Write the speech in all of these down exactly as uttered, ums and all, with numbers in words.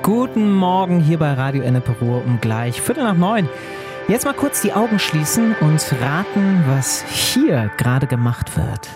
Guten Morgen hier bei Radio Ennepe Ruhr um gleich Viertel nach neun. Jetzt mal kurz die Augen schließen und raten, was hier gerade gemacht wird.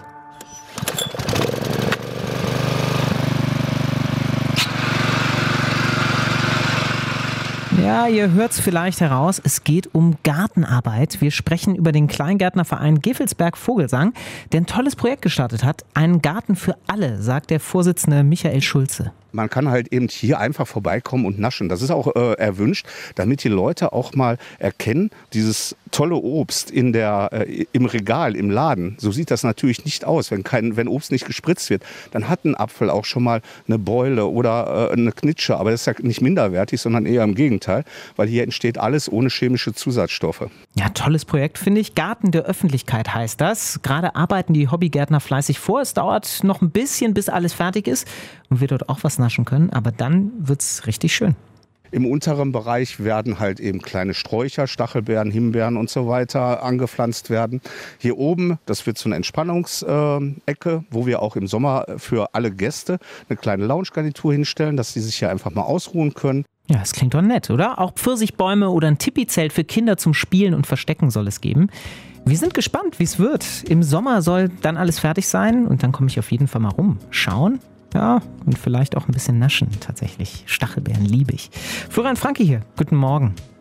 Ja, ihr hört's vielleicht heraus, es geht um Gartenarbeit. Wir sprechen über den Kleingärtnerverein Gevelsberg-Vogelsang, der ein tolles Projekt gestartet hat. Einen Garten für alle, sagt der Vorsitzende Michael Schulze. Man kann halt eben hier einfach vorbeikommen und naschen. Das ist auch äh, erwünscht, damit die Leute auch mal erkennen, dieses tolle Obst in der, äh, im Regal, im Laden. So sieht das natürlich nicht aus. Wenn, kein, wenn Obst nicht gespritzt wird, dann hat ein Apfel auch schon mal eine Beule oder äh, eine Knitsche. Aber das ist ja nicht minderwertig, sondern eher im Gegenteil, weil hier entsteht alles ohne chemische Zusatzstoffe. Ja, tolles Projekt, finde ich. Garten der Öffentlichkeit heißt das. Gerade arbeiten die Hobbygärtner fleißig vor. Es dauert noch ein bisschen, bis alles fertig ist und wir dort auch was naschen können. Aber dann wird's richtig schön. Im unteren Bereich werden halt eben kleine Sträucher, Stachelbeeren, Himbeeren und so weiter angepflanzt werden. Hier oben, das wird so eine Entspannungsecke, wo wir auch im Sommer für alle Gäste eine kleine Lounge-Garnitur hinstellen, dass sie sich hier einfach mal ausruhen können. Ja, das klingt doch nett, oder? Auch Pfirsichbäume oder ein Tipi-Zelt für Kinder zum Spielen und Verstecken soll es geben. Wir sind gespannt, wie es wird. Im Sommer soll dann alles fertig sein und dann komme ich auf jeden Fall mal rum. Schauen. Ja, und vielleicht auch ein bisschen naschen tatsächlich. Stachelbeeren liebe ich. Florian Franke hier. Guten Morgen.